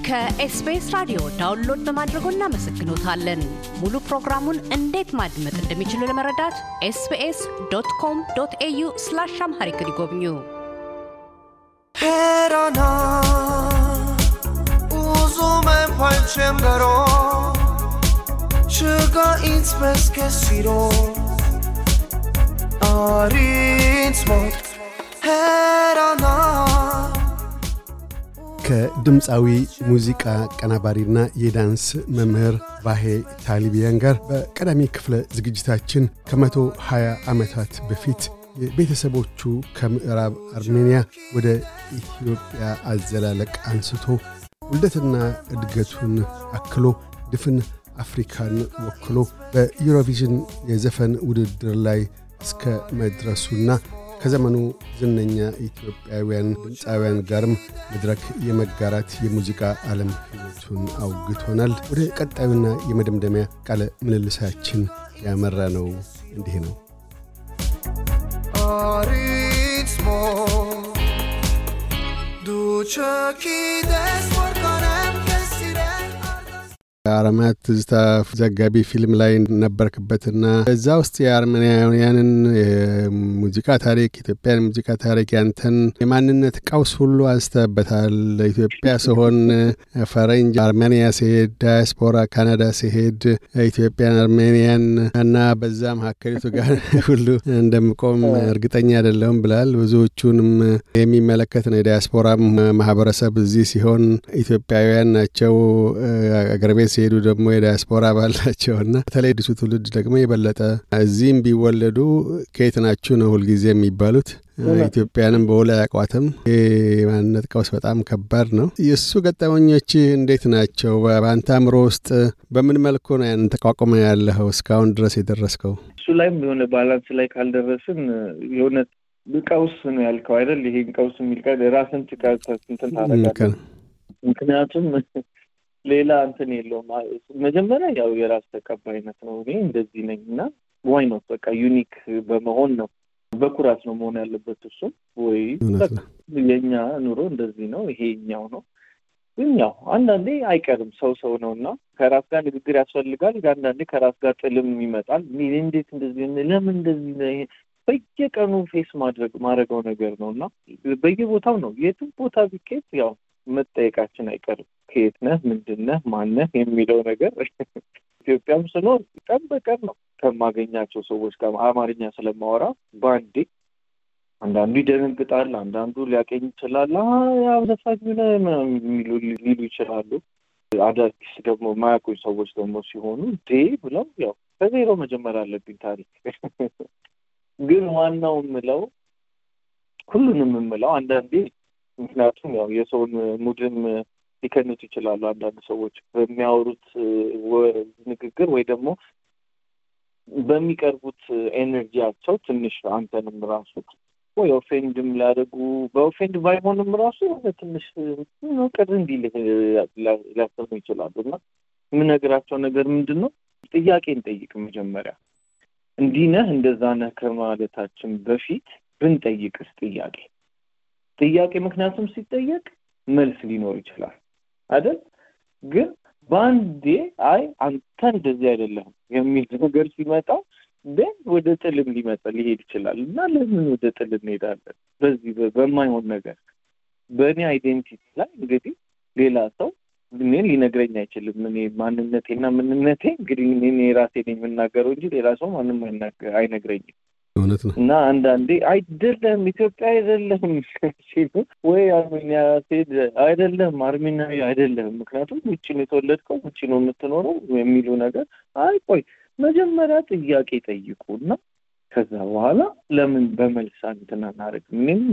ከኤስቢኤስ ራዲዮ ዳውንሎድ በማድረጎ እናመሰግኖታለን። ሙሉ ፕሮግራሙን እንዴት ማድመጥ እንደሚችሉ ለመረዳት sbs.com.au/amharic ይጎብኙ። 헤라나 웃음의 팔챔가로 슈가 인스프레스 캐시로 아린스모트 헤라나 ከድምፃዊ ሙዚቃ ቀናባሪና የዳንስ መምህር ባሄ ታሊቢያን ጋር በቀዳሚ ክፍለ ዝግጅታችን ከ120 ዓመታት በፊት ቤተሰቦቹ ከምዕራብ አርሜኒያ ወደ ኢትዮጵያ አዘላለቅ አንስቶ ውልደትና እድገቱን አክሎ ድፍን አፍሪካን ወክሎ በዩሮቪዥን የዘፈን ውድድር ላይ እስከ መድረሱና ከዘመኑ ዝነኛ ኢትዮጵያውያን ድምፃውያን ጋርም መድረክ የመጋራት የሙዚቃ ዓለም ሕይወቱን አውግቶናል። ወደ ቀጣዩና የመደምደሚያ ቃለ ምልልሳችን ያመራ ነው። እንዲህ ነው። አሪትሞ ዱቸኪ ደስወርካረም ከሲረ አርማት ትዝታ ዘጋቢ ፊልም ላይ ነበርክበትና እዛ ውስጥ የአርሜኒያውያንን ሙዚቃ ታሪክ፣ ኢትዮጵያን ሙዚቃ ታሪክ፣ ያንተን የማንነት ቀውስ ሁሉ አንስተበታል። ኢትዮጵያ ሲሆን ፈረንጅ አርሜኒያ ሲሄድ፣ ዳያስፖራ ካናዳ ሲሄድ ኢትዮጵያን አርሜኒያን እና በዛም ሀከሪቱ ጋር ሁሉ እንደምቆም እርግጠኛ አይደለሁም ብላል። ብዙዎቹንም የሚመለከት ነው። የዳያስፖራ ማህበረሰብ እዚህ ሲሆን ኢትዮጵያውያን ናቸው። አገር ቤት ሲሄዱ ደግሞ የዳያስፖራ ባላቸውና በተለይ ድሱ ትውልድ ደግሞ የበለጠ እዚህም ቢወለዱ ከየት ናችሁ ነው ሁልጊዜ የሚባሉት። ኢትዮጵያንም በውላ ያቋትም የማንነት ቀውስ በጣም ከባድ ነው። የሱ ገጠመኞች እንዴት ናቸው? በአንተ አእምሮ ውስጥ በምን መልኩ ነው ያን ተቋቁመ ያለኸው እስካሁን ድረስ የደረስከው? እሱ ላይም የሆነ ባላንስ ላይ ካልደረስን የሆነ ቀውስ ነው ያልከው አይደል? ይሄን ቀውስ የሚል ቃል ራስን እንትን ታደርጋለህ። ምክንያቱም ሌላ እንትን የለውም። መጀመሪያ ያው የራስ ተቀባይነት ነው። እኔ እንደዚህ ነኝና ዋይ ነው በቃ ዩኒክ በመሆን ነው በኩራት ነው መሆን ያለበት። እሱ ወይ የኛ ኑሮ እንደዚህ ነው፣ ይሄኛው ነው። ግን ያው አንዳንዴ አይቀርም ሰው ነውና ከራስ ጋር ንግግር ያስፈልጋል። አንዳንዴ ከራስ ጋር ጥልም ይመጣል። እንዴት እንደዚህ ለምን እንደዚህ ነው? በየቀኑ ፌስ ማድረገው ነገር ነውና በየቦታው ነው የትም ቦታ ቢኬት ያው መጠየቃችን አይቀርም። ከየት ነህ፣ ምንድነህ፣ ማነህ የሚለው ነገር ኢትዮጵያም ስኖር ቀን በቀን ነው ከማገኛቸው ሰዎች ጋር አማርኛ ስለማወራ ባንዴ አንዳንዱ ይደነግጣል፣ አንዳንዱ ሊያቀኝ ይችላል። ያው ዘፋኝ ነው ሊሉ ይችላሉ። አዳዲስ ደግሞ ማያውቁኝ ሰዎች ደግሞ ሲሆኑ ብለው ያው ከዜሮ መጀመር አለብኝ ታሪክ። ግን ዋናው የምለው ሁሉንም የምለው አንዳንዴ ምክንያቱም ያው የሰውን ሙድም ሊከኑት ይችላሉ። አንዳንድ ሰዎች በሚያወሩት ንግግር ወይ ደግሞ በሚቀርቡት ኤነርጂያቸው ትንሽ አንተንም ራሱ ወይ ኦፌንድም ሊያደርጉ በኦፌንድ ባይሆንም ራሱ ትንሽ ነው ቅር እንዲል ሊያሰሙ ይችላሉ። እና የምነግራቸው ነገር ምንድነው? ጥያቄን ጠይቅ። መጀመሪያ እንዲህ ነህ እንደዛ ነህ ከማለታችን በፊት ብንጠይቅስ ጥያቄ ምክንያቱም ሲጠየቅ መልስ ሊኖር ይችላል አይደል? ግን ባንዴ አንተ እንደዚህ አይደለም የሚል ነገር ሲመጣ ወደ ጥልም ሊሄድ ይችላል። እና ለምን ወደ ጥል እንሄዳለን? በዚህ በማይሆን ነገር በእኔ አይዴንቲቲ ላይ እንግዲህ ሌላ ሰው እኔን ሊነግረኝ አይችልም። እኔ ማንነቴና ምንነቴ እንግዲህ እኔ ራሴ ነኝ የምናገረው እንጂ ሌላ ሰው ማንም አይነግረኝም። እውነት ነው። እና አንዳንዴ አይደለም ኢትዮጵያ አይደለም ሲሉ ወይ አርሜኒያ ሴድ አይደለም አርሜኒያዊ አይደለም ምክንያቱም ውጪ ነው የተወለድከው ውጪ ነው የምትኖረው የሚሉ ነገር ቆይ መጀመሪያ ጥያቄ ጠይቁና ከዛ በኋላ ለምን በመልስ አንተና ናረግ ምንም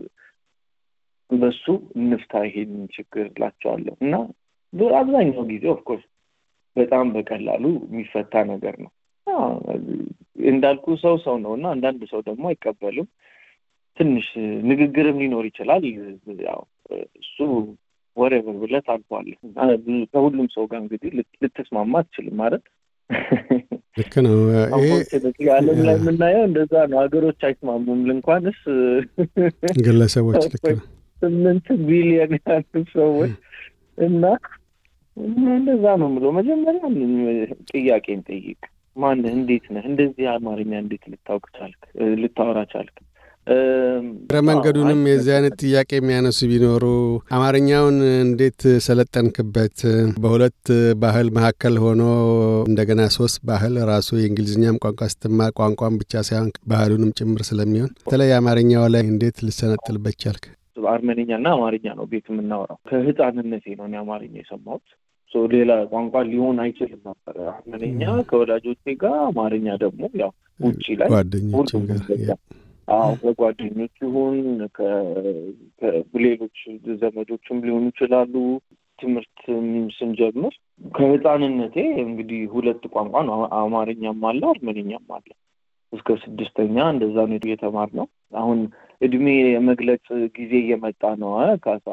በሱ እንፍታ ይሄን ችግር ላቸዋለሁ። እና በአብዛኛው ጊዜ ኦፍ ኮርስ በጣም በቀላሉ የሚፈታ ነገር ነው። እንዳልኩ ሰው ነውና አንዳንድ ሰው ደግሞ አይቀበልም። ትንሽ ንግግርም ሊኖር ይችላል። ያው እሱ ወሬቨር ብለህ ታልፏለህ። ከሁሉም ሰው ጋር እንግዲህ ልትስማማ አትችልም ማለት ልክ ነው። ዓለም ላይ የምናየው እንደዛ ነው። ሀገሮች አይስማሙም እንኳንስ ግለሰቦች ልክ ነው። 8 ቢሊዮን ያሉ ሰዎች እና እንደዛ ነው የምለው። መጀመሪያ ጥያቄን ጠይቅ። ማነህ? እንዴት ነህ? እንደዚህ አማርኛ እንዴት ልታውቅ ቻልክ? ልታወራ ቻልክ? መንገዱንም የዚህ አይነት ጥያቄ የሚያነሱ ቢኖሩ አማርኛውን እንዴት ሰለጠንክበት? በሁለት ባህል መካከል ሆኖ እንደገና ሶስት ባህል ራሱ የእንግሊዝኛም ቋንቋ ስትማር ቋንቋን ብቻ ሳይሆን ባህሉንም ጭምር ስለሚሆን በተለይ አማርኛው ላይ እንዴት ልሰነጥልበት ቻልክ? አርመንኛና አማርኛ ነው ቤት የምናወራው። ከህፃንነቴ ነው እኔ አማርኛ የሰማሁት። ሌላ ቋንቋ ሊሆን አይችልም ነበር። አርመንኛ ከወላጆቼ ጋር፣ አማርኛ ደግሞ ያው ውጪ ላይ ጓደኞች ጋር ከጓደኞች ይሁን ከሌሎች ዘመዶችም ሊሆኑ ይችላሉ። ትምህርት ስንጀምር ከህፃንነቴ እንግዲህ ሁለት ቋንቋ ነው፣ አማርኛም አለ አርመንኛም አለ። እስከ 6ኛ እንደዛ ነው የተማርነው። አሁን እድሜ የመግለጽ ጊዜ እየመጣ ነው ካሳ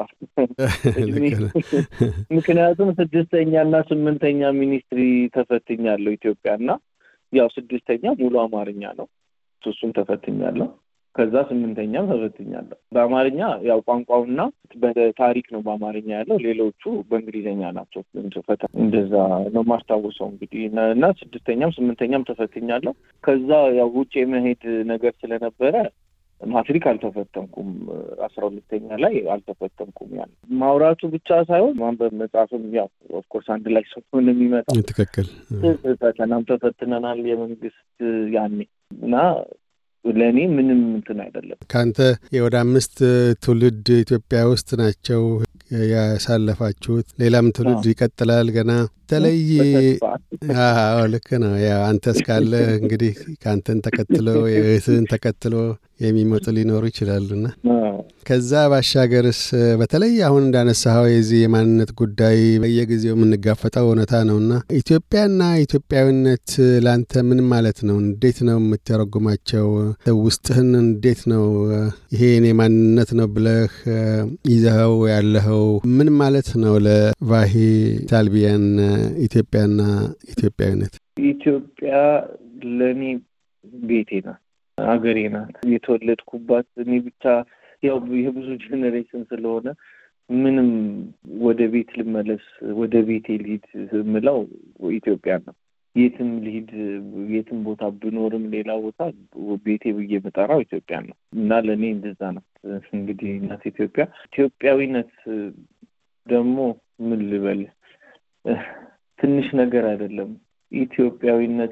ምክንያቱም 6ኛና 8ኛ ሚኒስትሪ ተፈትኛለሁ ኢትዮጵያና ያው 6ኛ ሙሉ አማርኛ ነው፣ እሱን ተፈትኛለሁ። ከዛ 8ኛም ተፈትኛለሁ። በአማርኛ ያው ቋንቋውና በታሪክ ነው በአማርኛ ያለው፣ ሌሎቹ በእንግሊዘኛ ናቸው። እንደዛ ነው ማስታወሰው እንግዲህ እና 6ኛም 8ኛም ተፈትኛለሁ። ከዛ ያው ውጭ የመሄድ ነገር ስለነበረ ማትሪክ አልተፈተንኩም። 12ኛ ላይ አልተፈተንኩም። ያን ማውራቱ ብቻ ሳይሆን ማንበብ መጻፍም ያው ኦፍ ኮርስ አንድ ላይ ስለሆነ የሚመጣው ትክክል። ፈተናም ተፈትነናል የመንግስት ያኔ እና ለኔ ምንም እንትን አይደለም። ካንተ ወደ 5 ትውልድ ኢትዮጵያ ውስጥ ናቸው ያሳለፋችሁት። ሌላም ትውልድ ይቀጥላል ገና ተለይ። ልክ ነው። ያው አንተ እስካለ እንግዲህ ካንተን ተከትሎ የእህትን ተከትሎ የሚመጡ ሊኖሩ ይችላሉና ከዛ ባሻገርስ በተለይ አሁን እንዳነሳኸው የዚህ የማንነት ጉዳይ በየጊዜው የምንጋፈጠው እውነታ ነውና ኢትዮጵያና ኢትዮጵያዊነት ላንተ ምን ማለት ነው? እንዴት ነው የምትተረጉማቸው? ውስጥህን እንዴት ነው ይሄ የኔ ማንነት ነው ብለህ ይዘኸው ያለኸው? ምን ማለት ነው ለቫሂ ታልቢያን ኢትዮጵያና ኢትዮጵያዊነት? ኢትዮጵያ ለኔ ቤቴ ናት፣ አገሬ ናት፣ የተወለድኩባት። እኔ ብቻ ያው የብዙ ጄኔሬሽን ስለሆነ ምንም ወደ ቤት ልመለስ ወደ ቤቴ ልሂድ ምለው ኢትዮጵያ ነው። የትም ልሂድ የትም ቦታ ብኖርም ሌላ ቦታ ቤቴ ብዬ የምጠራው ኢትዮጵያ ነው እና ለኔ እንደዛ ነው። እንግዲህ እናት ኢትዮጵያዊነት ደግሞ ምን ልበል ትንሽ ነገር አይደለም። ኢትዮጵያዊነት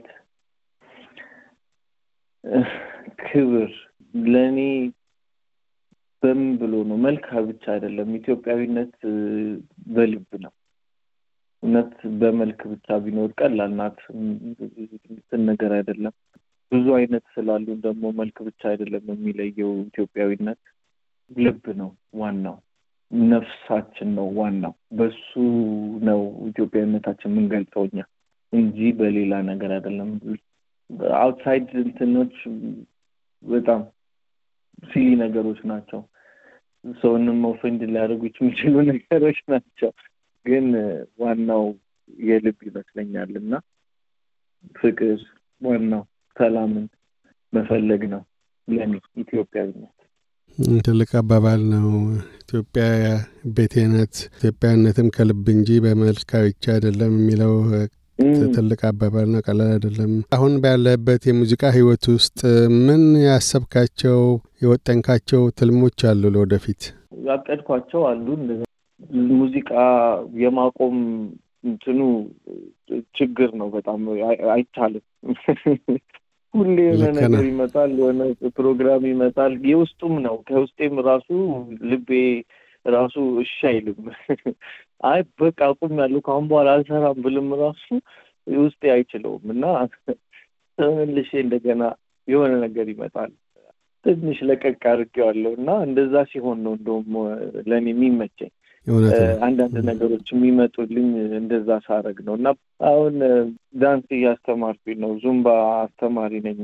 ክብር ለኔ በምን ብሎ ነው? መልካ ብቻ አይደለም። ኢትዮጵያዊነት በልብ ነው። እውነት በመልክ ብቻ ቢኖር ቀላል ናት፣ ነገር አይደለም። ብዙ አይነት ስላሉ ደግሞ መልክ ብቻ አይደለም የሚለየው። ኢትዮጵያዊነት ልብ ነው ዋናው፣ ነፍሳችን ነው ዋናው። በሱ ነው ኢትዮጵያዊነታችን የምንገልጸው እኛ እንጂ በሌላ ነገር አይደለም። አውትሳይድ እንትኖች በጣም ሲሊ ነገሮች ናቸው፣ ሰውንም ኦፌንድ ሊያደርጉ የሚችሉ ነገሮች ናቸው። ግን ዋናው የልብ ይመስለኛልና ፍቅር ዋናው ሰላምን መፈለግ ነው ለኔ ኢትዮጵያዊነት። ትልቅ አባባል ነው። ኢትዮጵያ ቤቴ ናት፣ ኢትዮጵያዊነትም ከልብ እንጂ በመልክ ብቻ አይደለም የሚለው ትልቅ አባባል ነው። ቀላል አይደለም። አሁን ባለበት የሙዚቃ ህይወት ውስጥ ምን ያሰብካቸው የወጠንካቸው ትልሞች አሉ? ለወደፊት ያቀድኳቸው አሉ። ሙዚቃ የማቆም እንትኑ ችግር ነው በጣም አይቻልም። ሁሌ የሆነ ነገር ይመጣል፣ የሆነ ፕሮግራም ይመጣል። የውስጡም ነው ከውስጤም ራሱ ልቤ ራሱ እሺ አይልም። አይ በቃ አቁሜያለሁ ከአሁን በኋላ አልሰራም ብልም ራሱ ውስጤ አይችለውም እና ተመልሼ እንደገና የሆነ ነገር ይመጣል። ትንሽ ለቀቅ አድርጌዋለሁ እና እንደዛ ሲሆን ነው እንደውም ለኔ የሚመቸኝ። አንዳንድ ነገሮች የሚመጡልኝ እንደዛ ሳረግ ነው እና አሁን ዳንስ እያስተማርኩኝ ነው። ዙምባ አስተማሪ ነኝ።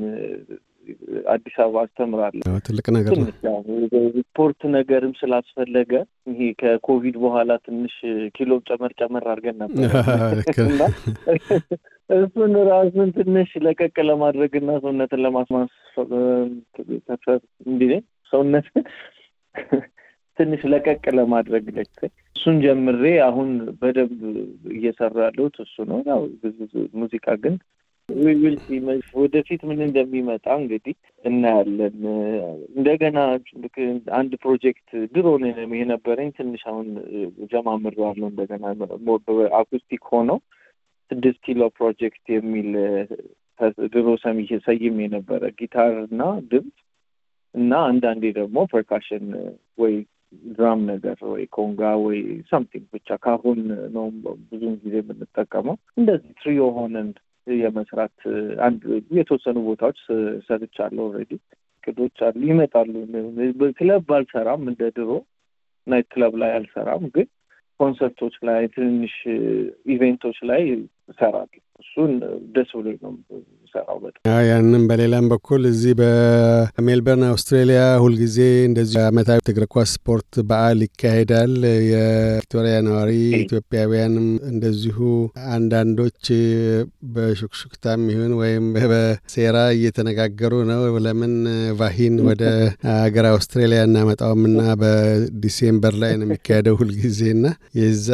አዲስ አበባ አስተምራለሁ። ትልቅ ነገር ነው። ስፖርት ነገርም ስላስፈለገ ይሄ ከኮቪድ በኋላ ትንሽ ኪሎ ጨመር አድርገን ነበር እና እሱን ራሱን ትንሽ ለቀቅ ለማድረግና ሰውነትን ለማስማስ እንዴ ሰውነት ትንሽ ለቀቅ ለማድረግ እሱን ጀምሬ አሁን በደንብ እየሰራለሁ እሱ ነው። ያው ሙዚቃ ግን ወደፊት ምን እንደሚመጣ እንግዲህ እናያለን። እንደገና አንድ ፕሮጀክት ድሮ ነው የነበረኝ ትንሽ አሁን ጀማምሬዋለሁ እንደገና አኩስቲክ ሆኖ 6 ኪሎ ፕሮጀክት የሚል ድሮ ሰይም የነበረ ጊታርና ድምጽ እና አንዳንዴ ደግሞ ፐርካሽን ወይ ድራም ነገር ወይ ኮንጋ ወይ something ብቻ ካሁን ነው ብዙ ጊዜ የምንጠቀመው። እንደዚህ ትሪዮ ሆነን የመስራት አንድ የተወሰኑ ቦታዎች ሰርቻለሁ። ኦሬዲ ቅዶች አሉ ይመጣሉ። በክለብ አልሰራም እንደ ድሮ ናይት ክለብ ላይ አልሰራም፣ ግን ኮንሰርቶች ላይ ትንሽ ኢቨንቶች ላይ እሰራለሁ። እሱን ደስ ብሎኝ ነው ሰራው በጣም። ያንን በሌላም በኩል እዚህ በሜልበርን አውስትራሊያ ሁልጊዜ እንደዚህ ዓመታዊ እግር ኳስ ስፖርት በዓል ይካሄዳል። የቪክቶሪያ ነዋሪ ኢትዮጵያውያንም እንደዚሁ አንዳንዶች በሹክሹክታም ይሁን ወይም በሴራ እየተነጋገሩ ነው ለምን ቫሂን ወደ ሀገር አውስትራሊያ እናመጣውምና በዲሴምበር ላይ ነው የሚካሄደው ሁልጊዜና የዛ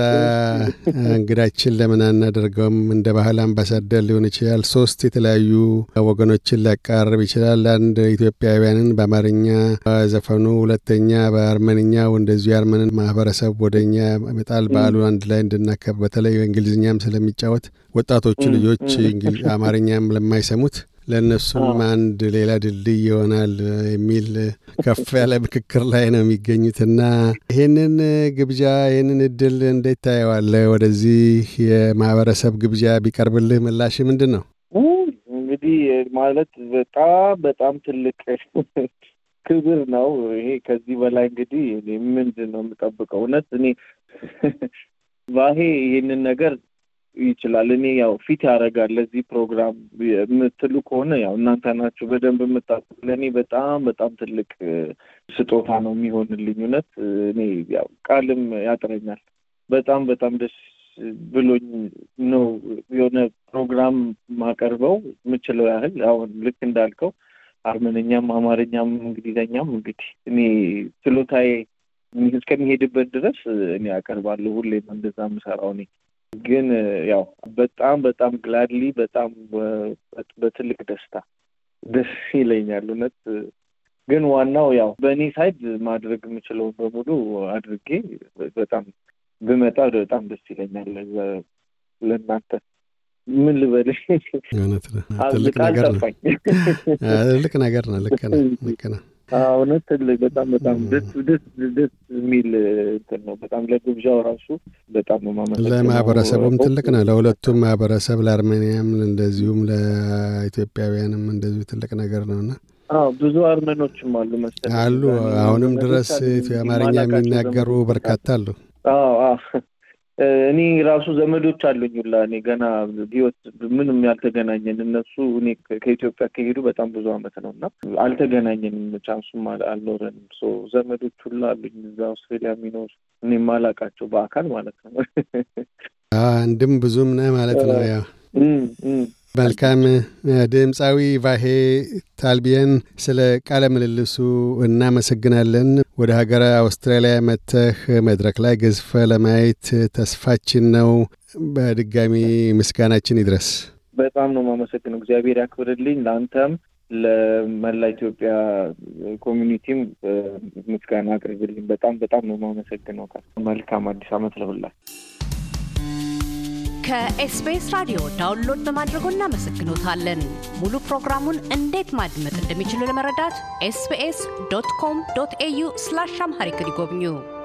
እንግዳችን ለምን አናደርገውም? እንደ ባህል አምባሳደር ሊሆን ይችላል። 3 የተለያዩ ወገኖችን ሊያቀራርብ ይችላል። አንድ ኢትዮጵያውያንን በአማርኛ ዘፈኑ፣ ሁለተኛ በአርመንኛው እንደዚሁ የአርመንን ማህበረሰብ ወደኛ መጣል በዓሉ አንድ ላይ እንድናከብር በተለይ እንግሊዝኛም ስለሚጫወት ወጣቶቹ ልጆች አማርኛም ለማይሰሙት ለነሱም አንድ ሌላ ድልድይ ይሆናል የሚል ከፍ ያለ ምክክር ላይ ነው የሚገኙትና ይሄንን ግብዣ ይሄንን እድል እንዴት ታየዋለህ? ወደዚህ የማህበረሰብ ግብዣ ቢቀርብልህ ምላሽ ምንድነው? እንግዲህ ማለት በጣም ትልቅ ክብር ነው ይሄ። ከዚህ በላይ እንግዲህ ምንድነው የምጠብቀው? እውነት እኔ ቫሄ ይሄንን ነገር ይችላል። እኔ ያው ፊት ያረጋል ለዚህ ፕሮግራም የምትሉ ከሆነ ያው እናንተ ናችሁ በደንብ የምታውቁት። ለኔ በጣም ትልቅ ስጦታ ነው የሚሆንልኝ። እውነት እኔ ያው ቃልም ያጥረኛል። በጣም ደስ ብሎኝ ነው የሆነ ፕሮግራም ማቀርበው የምችለው ያህል። አሁን ልክ እንዳልከው አርመንኛም አማርኛም እንግሊዘኛም እንግዲህ እኔ ችሎታዬ እስከሚሄድበት ድረስ እኔ አቀርባለሁ። ሁሌም እንደዛ የምሰራው እኔ ግን ያው በጣም ግላድሊ በጣም በትልቅ ደስታ ደስ ይለኛል እውነት። ግን ዋናው ያው በእኔ ሳይድ ማድረግ የምችለው በሙሉ አድርጌ በጣም ብመጣ በጣም ደስ ይለኛል። ለእናንተ ምን ልበልሽ? እውነት ነው። ትልቅ ነገር ነው። ልክ ነው። እውነት ትልቅ በጣም ደስ የሚል ነው። በጣም ለግብዣው ራሱ በጣም ማመሰግነው። ለማህበረሰቡም ትልቅ ነው። ለሁለቱም ማህበረሰብ ለአርሜኒያም እንደዚሁም ለኢትዮጵያውያንም እንደዚሁ ትልቅ ነገር ነውና ብዙ አርመኖችም አሉ መሰለኝ አሉ። አሁንም ድረስ አማርኛ የሚናገሩ በርካታ አሉ። እኔ ራሱ ዘመዶች አሉኝ ሁላ እኔ ገና ህይወት ምንም ያልተገናኘን እነሱ እኔ ከኢትዮጵያ ከሄዱ በጣም ብዙ አመት ነውና አልተገናኘንም፣ ቻንሱም አልኖረንም። ዘመዶች ሁላ አሉኝ እዛ አውስትራሊያ የሚኖሩ እኔ ማላቃቸው በአካል ማለት ነው። አንድም ብዙም ነህ ማለት ነው። ያው መልካም። ድምፃዊ ቫሄ ታልቢያን ስለ ቃለ ምልልሱ እናመሰግናለን። ወደ ሀገረ አውስትራሊያ መጥተህ መድረክ ላይ ገዝፈ ለማየት ተስፋችን ነው። በድጋሚ ምስጋናችን ይድረስ። በጣም ነው የማመሰግነው። እግዚአብሔር ያክብርልኝ። ለአንተም ለመላ ኢትዮጵያ ኮሚኒቲም ምስጋና አቅርብልኝ። በጣም ነው የማመሰግነው። መልካም አዲስ አመት ለሁላችሁ። ከኤስቢኤስ ራዲዮ ዳውንሎድ በማድረጎ እናመሰግኖታለን። ሙሉ ፕሮግራሙን እንዴት ማድመጥ እንደሚችሉ ለመረዳት sbs.com.au/amharic ይጎብኙ።